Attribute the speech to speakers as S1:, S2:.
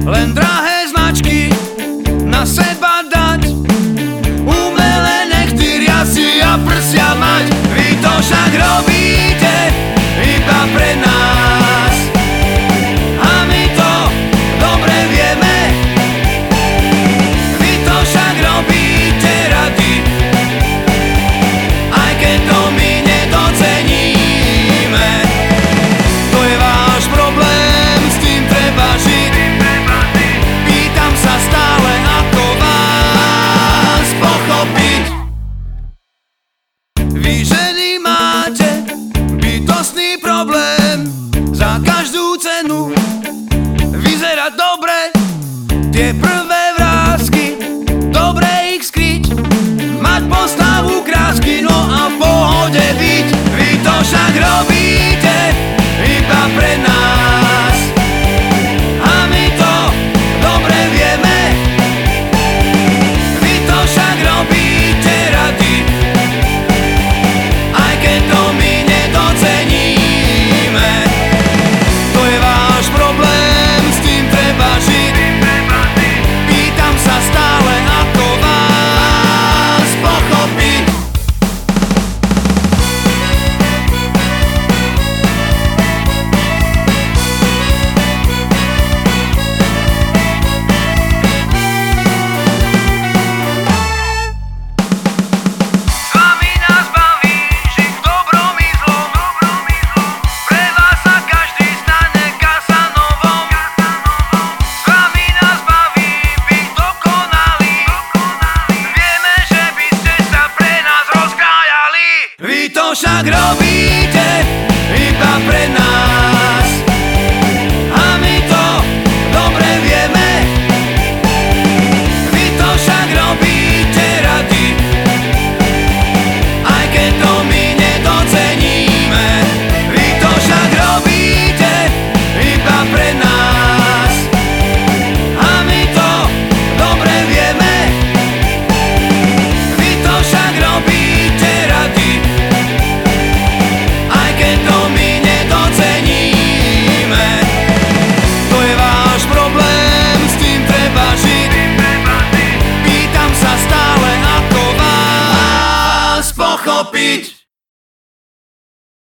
S1: len drahé značky na seba dať, umelé nechty, riasy a prsia mať. Vy to však robíte iba pre nás a my to dobre vieme. Vy to však robíte radi, aj keď to my nedoceníme. To je váš problém, s tým treba žiť. Pýtam sa stále, ako vás pochopiť. Vy ženy máte bytostný problém, za každú cenu vyzerať dobre, tie prvé vrásky, dobre ich skryť, mať postavu krásky, no a v pohode byť. Vy to však robíte iba pre nás a my to dobre vieme. Vy to však robíte radi, aj keď to my nedoceníme. To je váš problém, s tým treba žiť. Pýtam sa stále, ako vás pochopiť. S vami nás baví žiť v dobrom i zlom. Pre vás sa každý stane Casanovom. S vami nás baví byť dokonalý. Vieme, že by ste sa pre nás rozkrájali. Vy to však robíte iba pre nás a my to dobre vieme. Vy to však robíte radi, aj keď to my nedoceníme. Vy to však robíte iba pre nás a my to dobre vieme. Vy to však robíte radi, aj keď to my nedoceníme. To je váš problém, s tým treba žiť. Pýtam sa stále, ako vás pochopiť.